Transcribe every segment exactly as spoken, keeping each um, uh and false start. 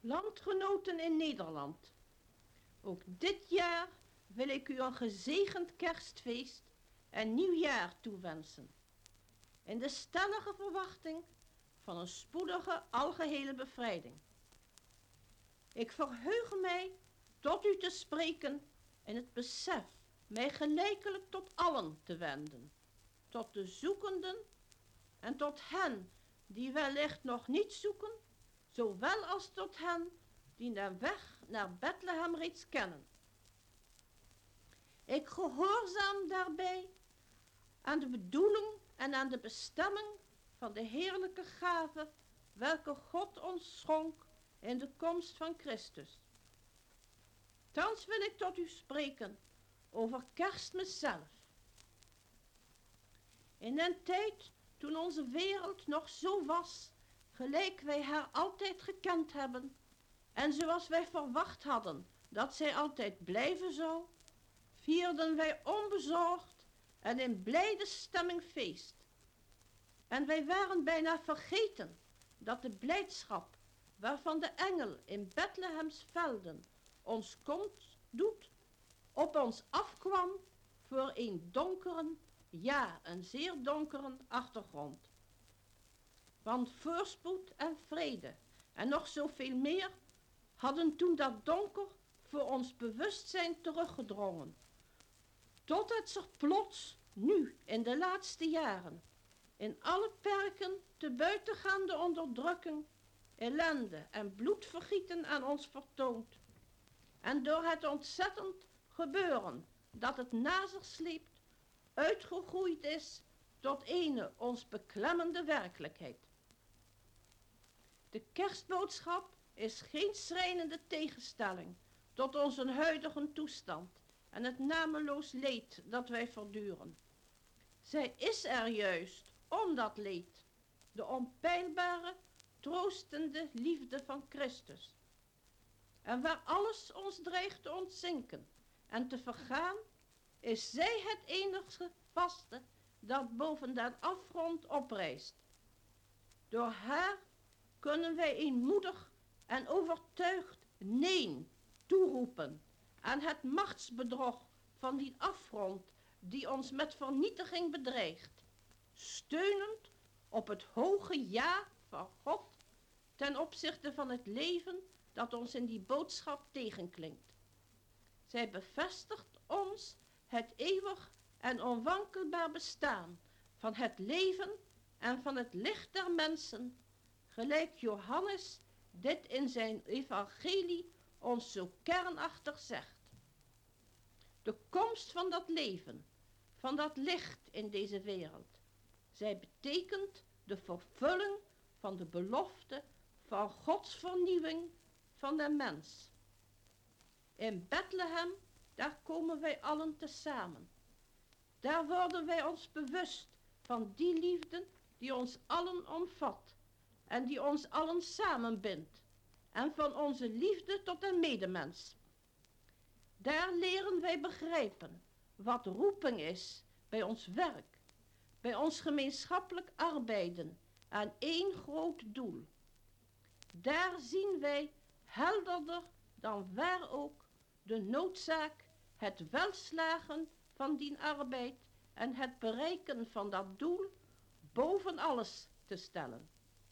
Landgenoten in Nederland, ook dit jaar wil ik u een gezegend kerstfeest en nieuwjaar toewensen, in de stellige verwachting van een spoedige algehele bevrijding. Ik verheug mij tot u te spreken in het besef mij gelijkelijk tot allen te wenden, tot de zoekenden en tot hen die wellicht nog niet zoeken, zowel als tot hen die de weg naar Bethlehem reeds kennen. Ik gehoorzaam daarbij aan de bedoeling en aan de bestemming van de heerlijke gave welke God ons schonk in de komst van Christus. Thans wil ik tot u spreken over Kerstmis zelf. In den tijd toen onze wereld nog zo was, gelijk wij haar altijd gekend hebben, en zoals wij verwacht hadden dat zij altijd blijven zou, vierden wij onbezorgd en in blijde stemming feest. En wij waren bijna vergeten dat de blijdschap waarvan de engel in Bethlehems velden ons komt doet, op ons afkwam voor een donkere, ja, een zeer donkere achtergrond. Want voorspoed en vrede en nog zoveel meer hadden toen dat donker voor ons bewustzijn teruggedrongen, tot het zich plots nu in de laatste jaren in alle perken te buitengaande onderdrukking, ellende en bloedvergieten aan ons vertoont, en door het ontzettend gebeuren dat het na zich sleept, uitgegroeid is tot ene ons beklemmende werkelijkheid. De kerstboodschap is geen schrijnende tegenstelling tot onze huidige toestand en het nameloos leed dat wij verduren. Zij is er juist om dat leed, de onpeilbare, troostende liefde van Christus. En waar alles ons dreigt te ontzinken en te vergaan, is zij het enige vaste dat boven den afgrond oprijst. Door haar kunnen wij eenmoedig en overtuigd nee toeroepen aan het machtsbedrog van die afgrond die ons met vernietiging bedreigt, steunend op het hoge ja van God ten opzichte van het leven dat ons in die boodschap tegenklinkt. Zij bevestigt ons het eeuwig en onwankelbaar bestaan van het leven en van het licht der mensen, gelijk Johannes dit in zijn evangelie ons zo kernachtig zegt. De komst van dat leven, van dat licht in deze wereld, zij betekent de vervulling van de belofte van Gods vernieuwing van de mens. In Bethlehem, daar komen wij allen tezamen. Daar worden wij ons bewust van die liefde die ons allen omvat en die ons allen samenbindt, en van onze liefde tot een medemens. Daar leren wij begrijpen wat roeping is bij ons werk, bij ons gemeenschappelijk arbeiden aan één groot doel. Daar zien wij helderder dan waar ook de noodzaak het welslagen van die arbeid en het bereiken van dat doel boven alles te stellen.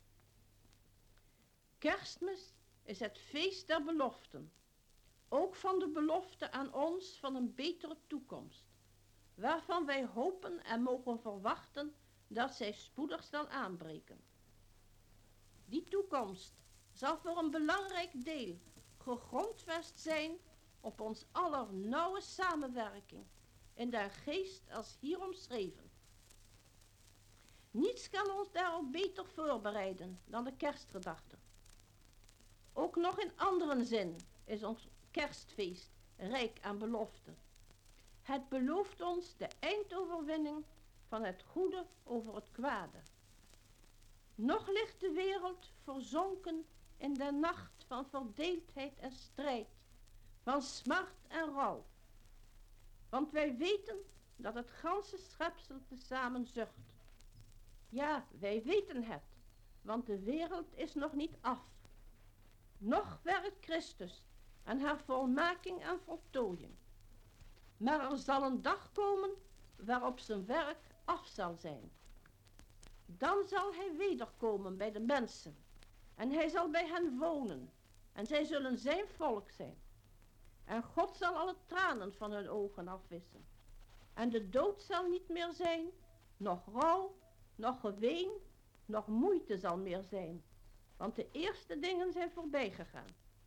Kerstmis is het feest der beloften, ook van de belofte aan ons van een betere toekomst, waarvan wij hopen en mogen verwachten dat zij spoedig zal aanbreken. Die toekomst zal voor een belangrijk deel gegrondvest zijn op ons aller nauwe samenwerking in der geest als hier omschreven. Niets kan ons daarop beter voorbereiden dan de kerstgedachte. Ook nog in andere zin is ons kerstfeest rijk aan beloften. Het belooft ons de eindoverwinning van het goede over het kwade. Nog ligt de wereld verzonken in de nacht van verdeeldheid en strijd, van smart en rouw. Want wij weten dat het ganse schepsel tezamen zucht. Ja, wij weten het, want de wereld is nog niet af. nog werkt Christus aan haar volmaking en voltooiing. Maar er zal een dag komen waarop zijn werk af zal zijn. Dan zal hij wederkomen bij de mensen en hij zal bij hen wonen en zij zullen zijn volk zijn. En God zal alle tranen van hun ogen afwissen. En de dood zal niet meer zijn, noch rouw, noch geween, noch moeite zal meer zijn. Want de eerste dingen zijn voorbij gegaan.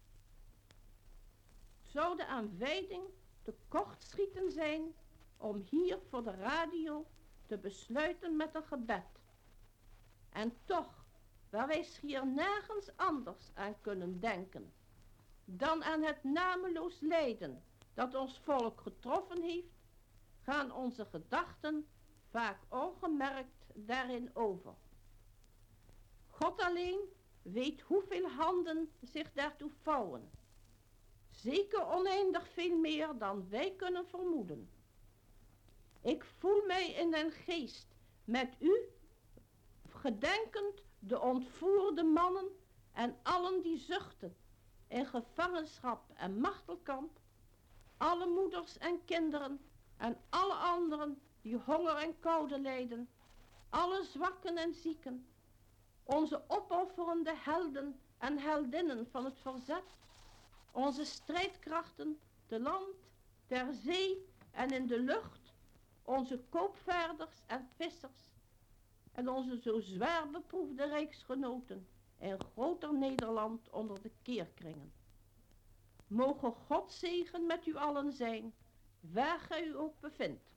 Zou de aanwijding te kort schieten zijn om hier voor de radio te besluiten met een gebed. En toch, waar wij schier nergens anders aan kunnen denken dan aan het nameloos lijden dat ons volk getroffen heeft, gaan onze gedachten vaak ongemerkt daarin over. God alleen weet hoeveel handen zich daartoe vouwen. Zeker oneindig veel meer dan wij kunnen vermoeden. Ik voel mij in den geest met u, gedenkend de ontvoerde mannen en allen die zuchten in gevangenschap en martelkamp, alle moeders en kinderen en alle anderen die honger en koude lijden, alle zwakken en zieken, onze opofferende helden en heldinnen van het verzet, onze strijdkrachten te land, ter zee en in de lucht, onze koopvaarders en vissers en onze zo zwaar beproefde rijksgenoten in groter Nederland onder de keerkringen. Mogen God zegen met u allen zijn, waar gij u ook bevindt.